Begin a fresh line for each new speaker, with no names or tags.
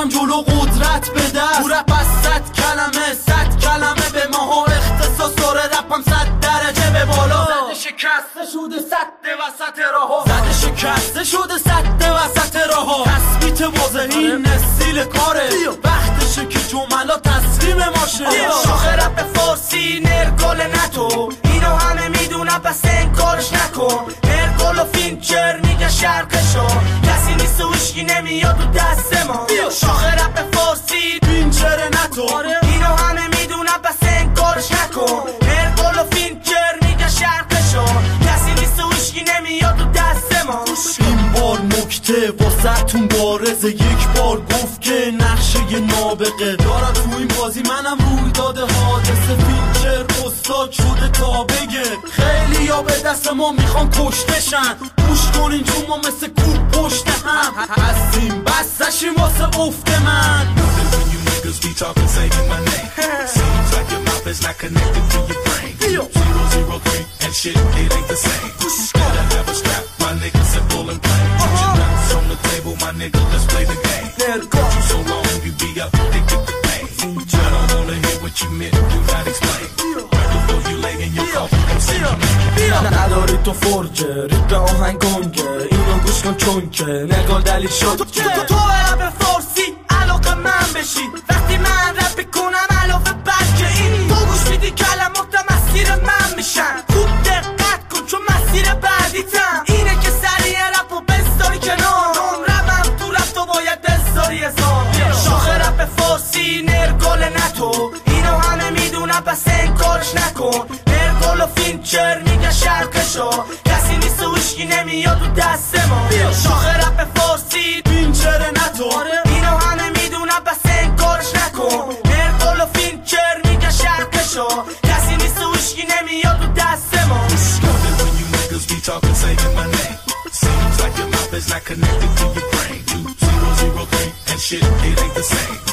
میارم جلو قدرت به دست. تو رپ از 100 کلمه به ماها اختصاص داره. رپم 100 درجه به بالا. زده شکسته شده سد وسط راهو. زده شکسته شده سد وسط راهو. تثبیت واضحی این استیل کاره. وقتشه که جملا تسلیم ماشه.
شاخ رپ فارسی نرگل نتو، اینو همه میدونم پس انکارش نکن. نرگل و فینچر میگه شرقشو، کسی نیست و هیچکی نمیاد تو دست ما. شاخ رپ فارسی
فینچر نتو،
اینو همه میدونم پس انکارش نکن. نرگل و فینچر میگه شرقشو، کسی نیست و هیچکی نمیاد تو دست ما.
این بار نکته واسه‌تون بارزه. یک بار گفت که نقشه نابغه دارم تو این بازی. منم روی داده حادثه. فینچر استاد شده تا بگه. خیلی یا به دست ما میخوان کشتشن. گوش کنین چون ما مثل کوب پشت هم هستیم. بستشیم واسه افت من.
Be talking, saying my name. Seems like your mouth is not connected to your brain. 003 and shit, it ain't the same. Gotta have a strap, my nigga, simple and plain. Put your nuts on the table, my nigga, let's play the game. Got you so long, you be up, addicted to pain. I don't wanna hear what you meant, do not explain. Right before you lay in your coffin, come say your name.
نداری تو فرجه ریپ آهنگ گنگه. اینو گوش کن چون که نگال دلیل شد که
تو رپ فارسی علاقه من بشی. وقتی من رپ کنم علاوه بر که این تو گوش میدی کلمات مسیر من میشن. خوب دقت کن چون مسیر بعدیتم اینه که سریع رپ و بذاری کنار. رپم تو رفت و باید بذاری هزار. شاخ رپ فارسی نرگل نتو، اینو همه میدونم پس انکارش نکن. نرگل و فینچر میگه شرقشو، کسی نیست و هیچکی نمیاد تو دست ما. شاخ رپ فارسی
فینچر نتو،
اینو همه میدونم پس انکارش نکن. نرگل و فینچر میگه شرقشو، کسی نیست و هیچکی نمیاد تو دست ما.
When you niggas be talking, saying my name. Seems like your mouth is not connected to your brain. 2003 and shit, it ain't the same.